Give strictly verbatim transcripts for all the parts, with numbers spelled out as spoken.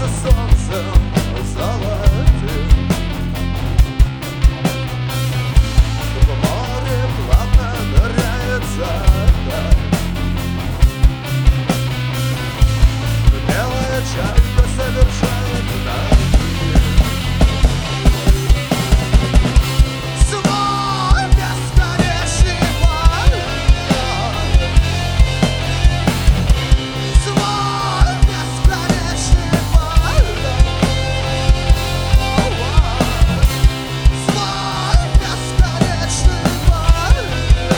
становишься солнцем золотым. В море плавно ныряет закат. Белая чайка совершает нажим. Свой бесконечный полет. Свой бесконечный полет. Свой бесконечный полет.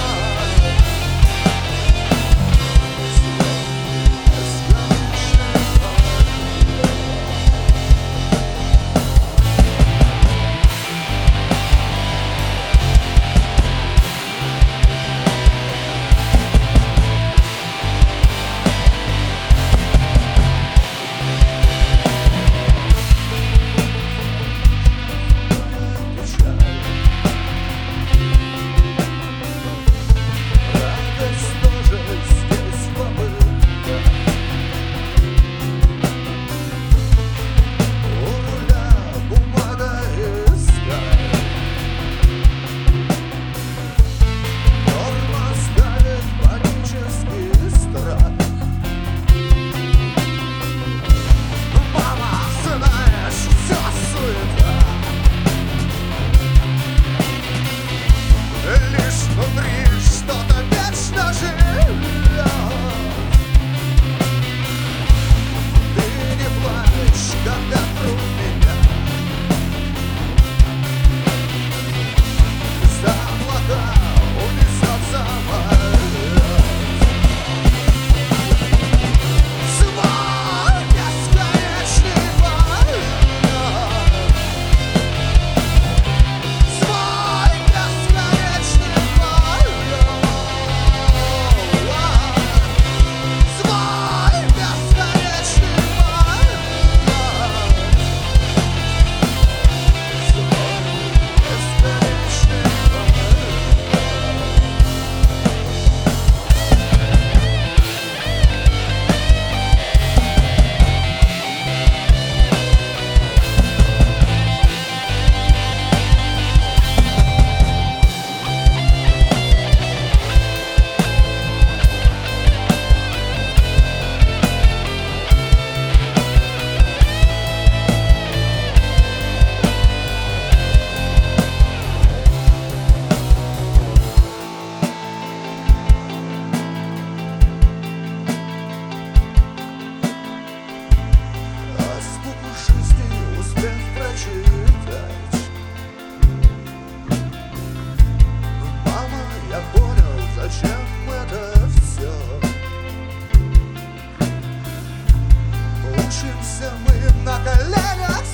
Радость тоже здесь побыта. У руля бумага и сталь. Норма ставит панический страх. Мама, знаешь, все суета. Лишь внутри что-то вечно живет. Ты не плачь, когда вокруг меня за облака унесет самолет. Свой бесконечный полет. Свой бесконечный полет. Свой бесконечный полет. Свой бесконечный азбуку жизни успев прочитать. Мама, я понял, зачем это все. Учимся мы на коленях